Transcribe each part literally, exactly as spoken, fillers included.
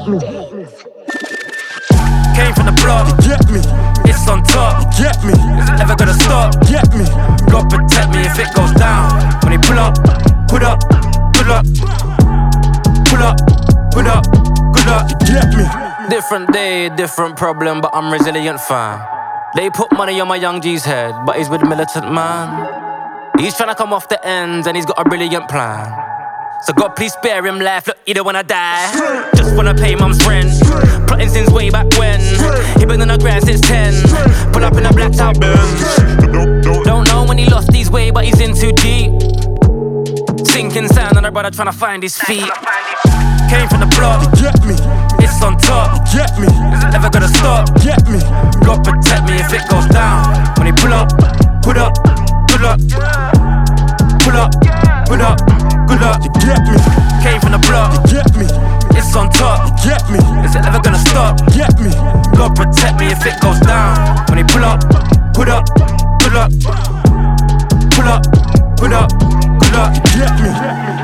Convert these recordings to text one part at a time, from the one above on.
Came from the block, get me. It's on top, get me. Is it ever gonna stop? Get me. God protect me if it goes down. When they pull up, put up, pull up, pull up, put up, good up, get me. Different day, different problem, but I'm resilient fam. They put money on my young G's head, but he's with a militant man. He's tryna come off the ends and he's got a brilliant plan. So God please spare him life, look, he don't wanna die. Just wanna pay mum's rent, plotting since way back when. He been on the grind since ten, pull up in a blacked out Benz. Don't know when he lost his way, but he's in too deep. Sinking sand on a brother tryna find his feet. Came from the block, get me. It's on top, get me. Is it ever gonna stop? Get me. God protect me if it goes down. When he pull up, put up, pull up, pull up, put up. Good luck, you get me. Came from the block, you get me. It's on top, you get me. Is it ever gonna stop? Get me. God protect me if it goes down. When they pull up, put up, pull up, pull up, put up. Good luck, you get me.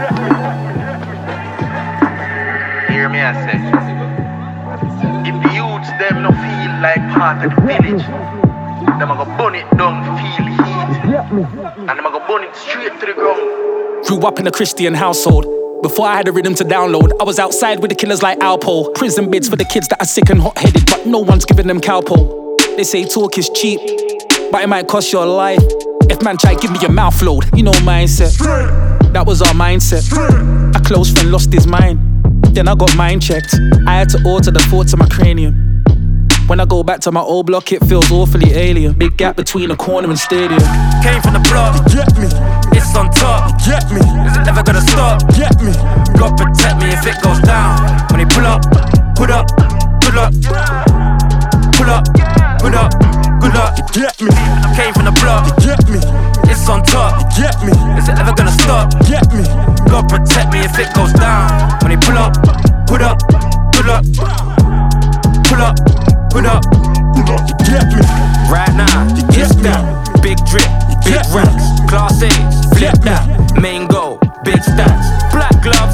Hear me, I say. If the youths them no feel like part of the village, them a go burn it down, feel heat, and them a go burn it straight to the ground. Grew up in a Christian household. Before I had a rhythm to download, I was outside with the killers like Alpo. Prison bids for the kids that are sick and hot-headed, but no one's giving them cowpo. They say talk is cheap, but it might cost your life. If man try give me your mouth load, you know mindset. That was our mindset. A close friend lost his mind, then I got mind checked. I had to alter the thoughts of my cranium. When I go back to my old block, it feels awfully alien. Big gap between the corner and stadium. Came from the block, get me. It's on top, get me. Is it ever gonna stop? Get me. God protect me if it goes down. When they pull up, put up, pull up, pull up, put up, good luck, get me. Came from the block, get me. It's on top, get me. Is it ever gonna stop? Get me. God protect me if it goes down. When they pull up, put up, pull up, pull up. Put up, put up, get me. Right now, it's that. Big drip, big racks, class A's, flip that. Main goal, big stats. Black glove,